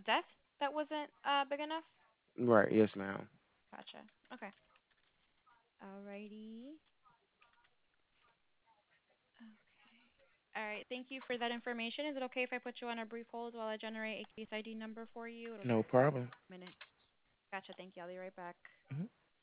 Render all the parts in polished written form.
desk that wasn't big enough? Right. Yes, ma'am. Gotcha. Okay. Alrighty. Okay. All right. Thank you for that information. Is it okay if I put you on a brief hold while I generate a case ID number for you? It'll No take problem. a minute. Gotcha. Thank you. I'll be right back. Mhm.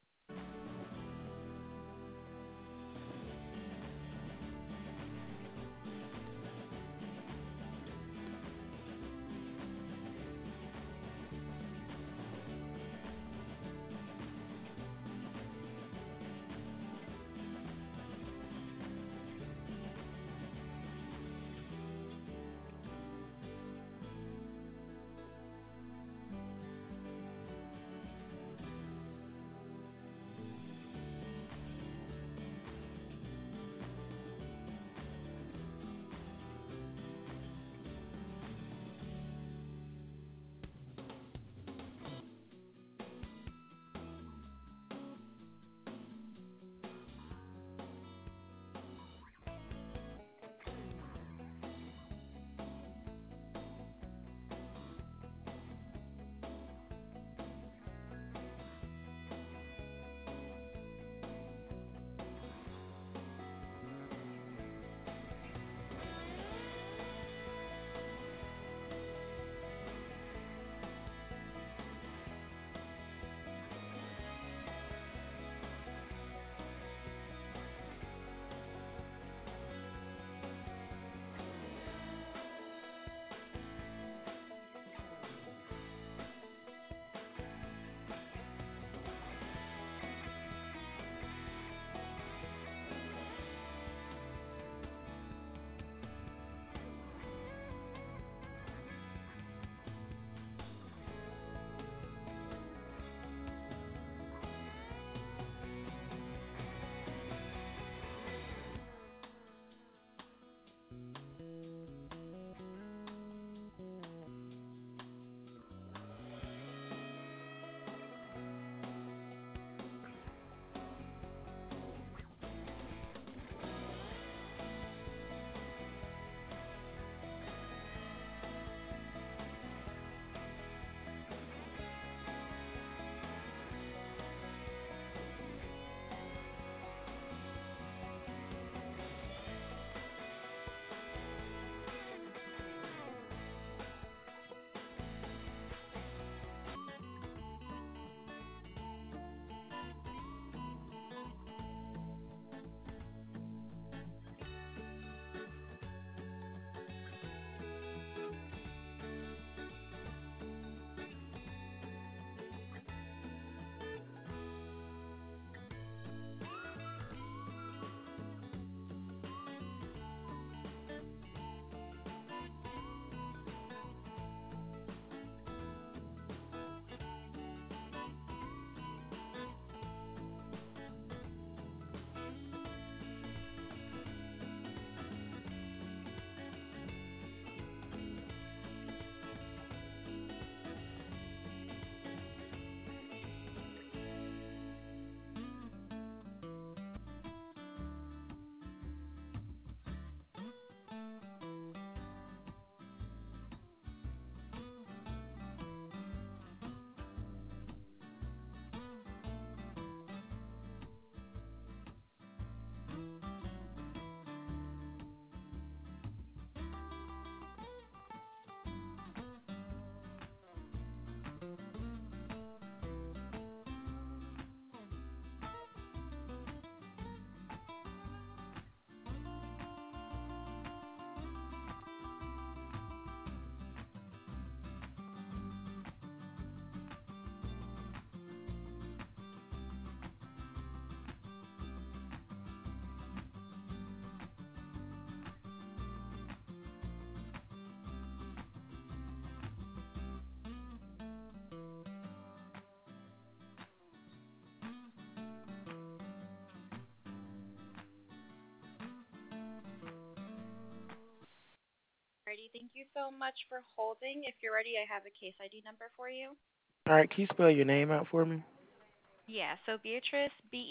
Alrighty. Thank you so much for holding. If you're ready, I have a case ID number for you. All right. Can you spell your name out for me? Yeah. So Beatrice,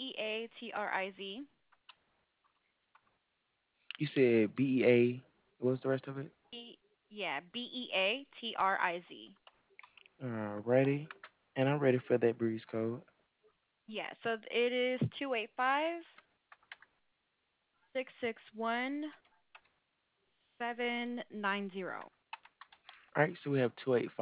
Beatriz. You said BEA. What was the rest of it? B. Yeah. Beatriz. Ready? And I'm ready for that breeze code. Yeah, so it is 285-661-790. All right, so we have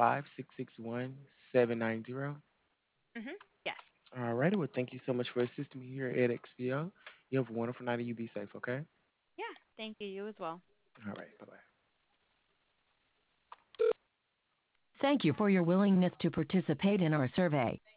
285-661-790. Mhm. Yes. All righty, well, thank you so much for assisting me here at XPO. You have a wonderful night and you be safe, okay? Yeah. Thank you. You as well. All right, bye bye. Thank you for your willingness to participate in our survey.